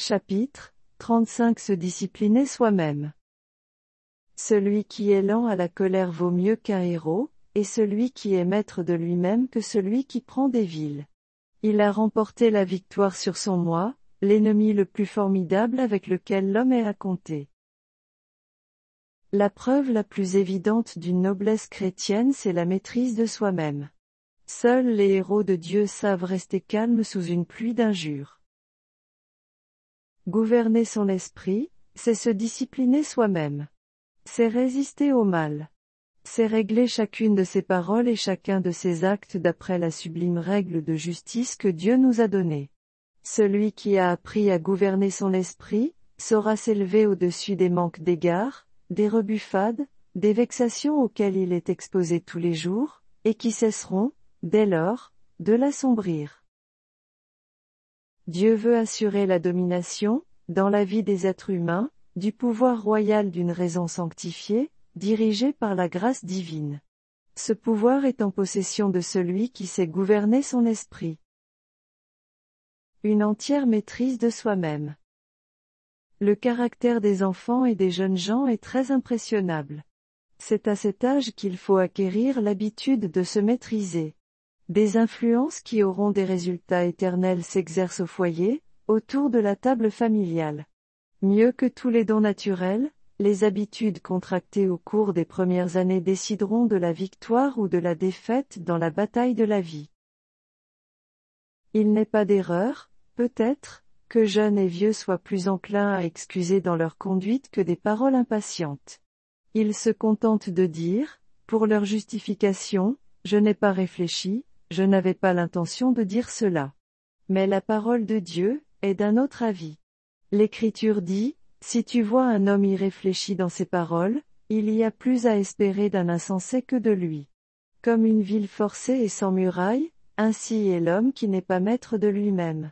Chapitre 35 Se discipliner soi-même. Celui qui est lent à la colère vaut mieux qu'un héros, et celui qui est maître de lui-même que celui qui prend des villes. Il a remporté la victoire sur son moi, l'ennemi le plus formidable avec lequel l'homme ait à compter. La preuve la plus évidente d'une noblesse chrétienne, c'est la maîtrise de soi-même. Seuls les héros de Dieu savent rester calmes sous une pluie d'injures. Gouverner son esprit, c'est se discipliner soi-même. C'est résister au mal. C'est régler chacune de ses paroles et chacun de ses actes d'après la sublime règle de justice que Dieu nous a donnée. Celui qui a appris à gouverner son esprit, saura s'élever au-dessus des manques d'égards, des rebuffades, des vexations auxquelles il est exposé tous les jours, et qui cesseront, dès lors, de l'assombrir. Dieu veut assurer la domination, dans la vie des êtres humains, du pouvoir royal d'une raison sanctifiée, dirigée par la grâce divine. Ce pouvoir est en possession de celui qui sait gouverner son esprit. Une entière maîtrise de soi-même. Le caractère des enfants et des jeunes gens est très impressionnable. C'est à cet âge qu'il faut acquérir l'habitude de se maîtriser. Des influences qui auront des résultats éternels s'exercent au foyer, autour de la table familiale. Mieux que tous les dons naturels, les habitudes contractées au cours des premières années décideront de la victoire ou de la défaite dans la bataille de la vie. Il n'est pas d'erreur, peut-être, que jeunes et vieux soient plus enclins à excuser dans leur conduite que des paroles impatientes. Ils se contentent de dire, pour leur justification, « Je n'ai pas réfléchi, je n'avais pas l'intention de dire cela. » Mais la parole de Dieu est d'un autre avis. L'Écriture dit, « Si tu vois un homme irréfléchi dans ses paroles, il y a plus à espérer d'un insensé que de lui. » Comme une ville forcée et sans muraille, ainsi est l'homme qui n'est pas maître de lui-même.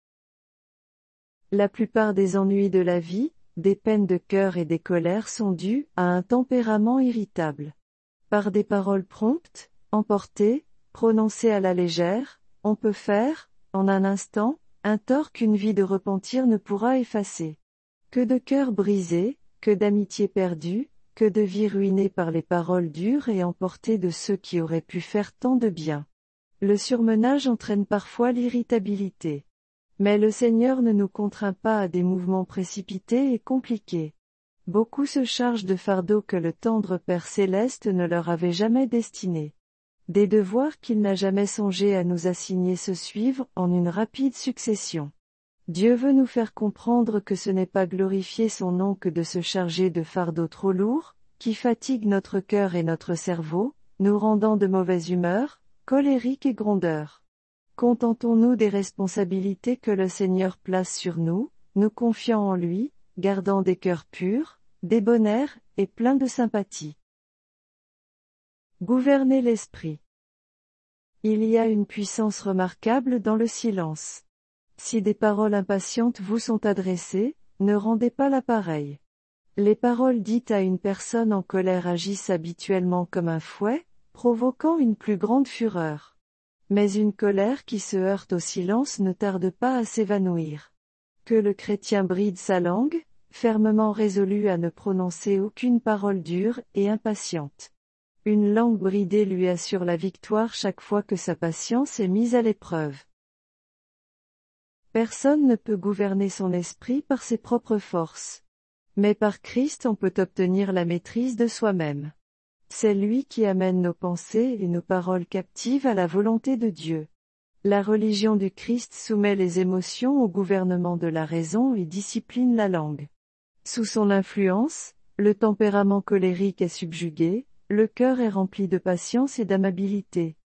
La plupart des ennuis de la vie, des peines de cœur et des colères sont dus à un tempérament irritable. Par des paroles promptes, emportées, prononcées à la légère, on peut faire, en un instant, un tort qu'une vie de repentir ne pourra effacer. Que de cœurs brisés, que d'amitiés perdues, que de vies ruinées par les paroles dures et emportées de ceux qui auraient pu faire tant de bien. Le surmenage entraîne parfois l'irritabilité. Mais le Seigneur ne nous contraint pas à des mouvements précipités et compliqués. Beaucoup se chargent de fardeaux que le tendre Père Céleste ne leur avait jamais destinés. Des devoirs qu'il n'a jamais songé à nous assigner se suivent en une rapide succession. Dieu veut nous faire comprendre que ce n'est pas glorifier son nom que de se charger de fardeaux trop lourds, qui fatiguent notre cœur et notre cerveau, nous rendant de mauvaise humeur, colériques et grondeurs. Contentons-nous des responsabilités que le Seigneur place sur nous, nous confiant en lui, gardant des cœurs purs, débonnaires et pleins de sympathie. Gouverner l'esprit. Il y a une puissance remarquable dans le silence. Si des paroles impatientes vous sont adressées, ne rendez pas l'appareil. Les paroles dites à une personne en colère agissent habituellement comme un fouet, provoquant une plus grande fureur. Mais une colère qui se heurte au silence ne tarde pas à s'évanouir. Que le chrétien bride sa langue, fermement résolu à ne prononcer aucune parole dure et impatiente. Une langue bridée lui assure la victoire chaque fois que sa patience est mise à l'épreuve. Personne ne peut gouverner son esprit par ses propres forces. Mais par Christ on peut obtenir la maîtrise de soi-même. C'est lui qui amène nos pensées et nos paroles captives à la volonté de Dieu. La religion du Christ soumet les émotions au gouvernement de la raison et discipline la langue. Sous son influence, le tempérament colérique est subjugué, le cœur est rempli de patience et d'amabilité.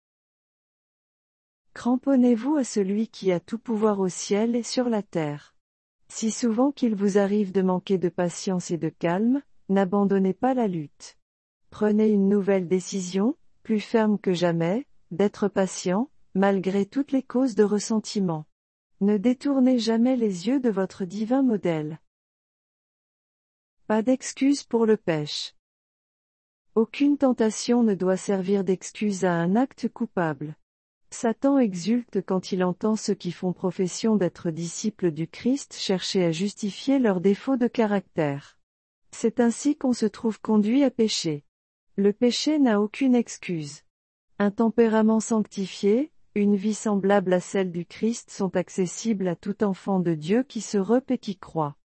Cramponnez-vous à celui qui a tout pouvoir au ciel et sur la terre. Si souvent qu'il vous arrive de manquer de patience et de calme, n'abandonnez pas la lutte. Prenez une nouvelle décision, plus ferme que jamais, d'être patient, malgré toutes les causes de ressentiment. Ne détournez jamais les yeux de votre divin modèle. Pas d'excuse pour le péché. Aucune tentation ne doit servir d'excuse à un acte coupable. Satan exulte quand il entend ceux qui font profession d'être disciples du Christ chercher à justifier leurs défauts de caractère. C'est ainsi qu'on se trouve conduit à pécher. Le péché n'a aucune excuse. Un tempérament sanctifié, une vie semblable à celle du Christ sont accessibles à tout enfant de Dieu qui se repent et qui croit.